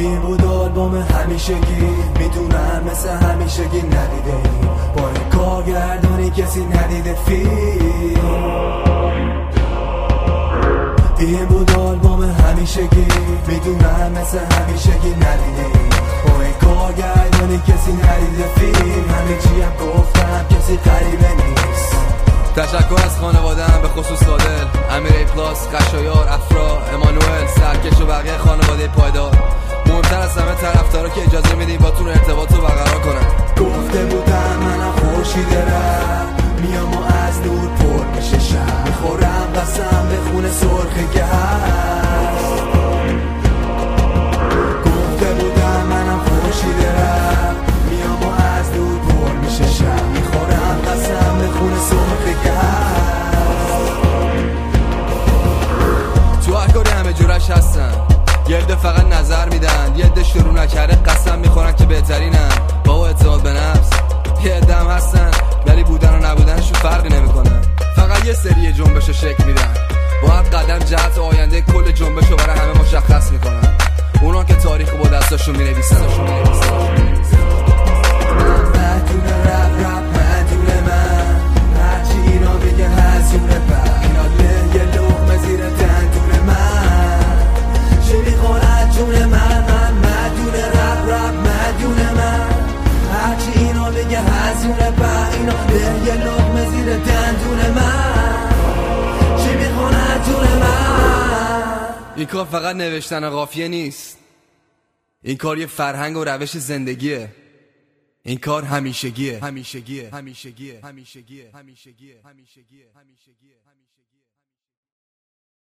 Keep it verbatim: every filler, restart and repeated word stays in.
این بود آلبوم همیشگی، میدونم مثل همیشگی ندیده ای، با این کارگردانی کسی ندیده فیلم. این بود آلبوم همیشگی، میدونم مثل همیشگی ندیده ای، با این کارگردانی کسی ندیده فیلم. همه چی هم گفتم کسی غریبه نیست. تشکر از خانواده‌ام، به خصوص عادل، امیر ای پلاس، خشایار، افرا، امانوئل، سرکش و بقیه خانواده پایدار. مهمتر از همه طرفدارا که اجازه میدین باتون ارتباط رو برقرار کنم. گفته بودم منم خورشید رفت، میام و از دور پر میشه شب، میخورم قسم به خون سرخ که هست. گفته بودم منم خورشید رفت، میام و از دور پر میشه شب، میخورم قسم به خون سرخ که هست. تو هر کاری همه جورش هستن، یه عده فقط نظر میدن، یه عده شروع نکرده قسم میخورن که بهترینن، با اعتماد به نفس. یه عده هم هستن ولی بودن و نبودنشون فرقی نمیکنه، فقط یه سری جنبشو شکل میدن، با هر قدم جهت آینده کل جنبشو برای همه مشخص میکنن. اونا که تاریخو با دستاشون مینویسن. مدون رپ رپ مدون من، هرچی اینا بگه هزیون بر، اینا له یه لقمه زیر دندون من، چی میخورد جون من؟ من مدون رپ رپ مدون من، هرچی اینا بگه هزیون بر، اینا له یه لقمه زیر دندون من، چی میخورد جون من؟ این کار فقط نوشتن قافیه نیست، این کار یه فرهنگ و روش زندگیه. این کار همیشگیه همیشگیه همیشگیه همیشگیه همیشگیه همیشگیه همیشگیه همیشگیه